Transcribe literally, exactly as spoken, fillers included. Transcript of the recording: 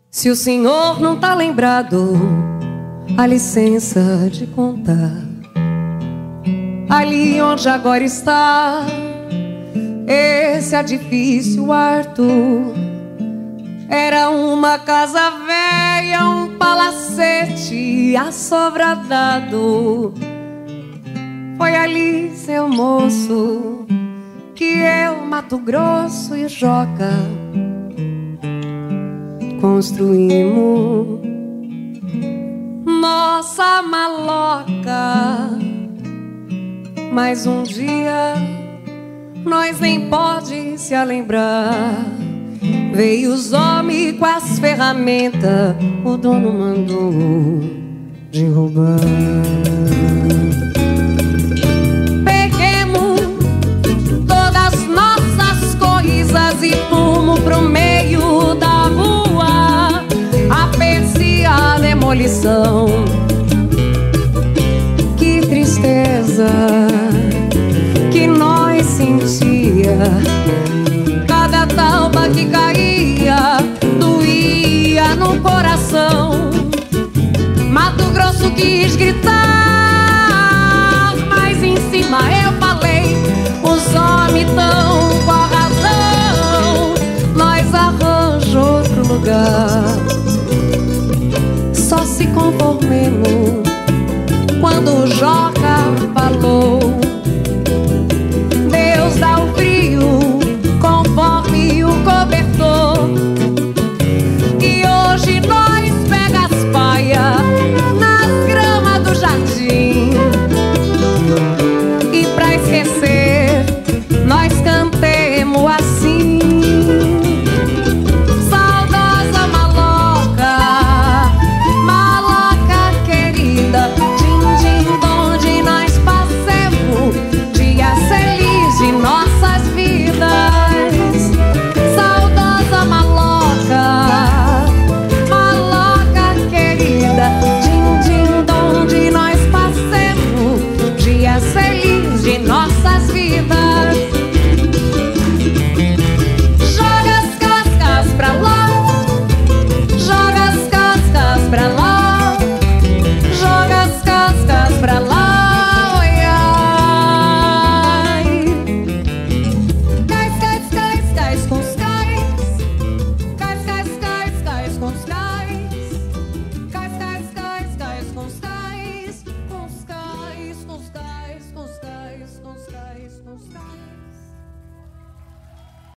Se o senhor não tá lembrado, a licença de contar. Ali onde agora está esse edifício Arthur, era uma casa velha, um palacete assovradado. Foi ali, seu moço, que eu, Mato Grosso e Joca construímos nossa maloca. Mas um dia nós nem pode se lembrar. Veio os homens com as ferramentas, o dono mandou derrubar. Peguemos todas nossas coisas e fomos pro meio da rua. Apercia a demolição. Que tristeza que nós sentia. Cada talba que caía doía no coração. Mato Grosso quis gritar, mas em cima eu falei: os homens tão com a razão, nós arranjamos outro lugar.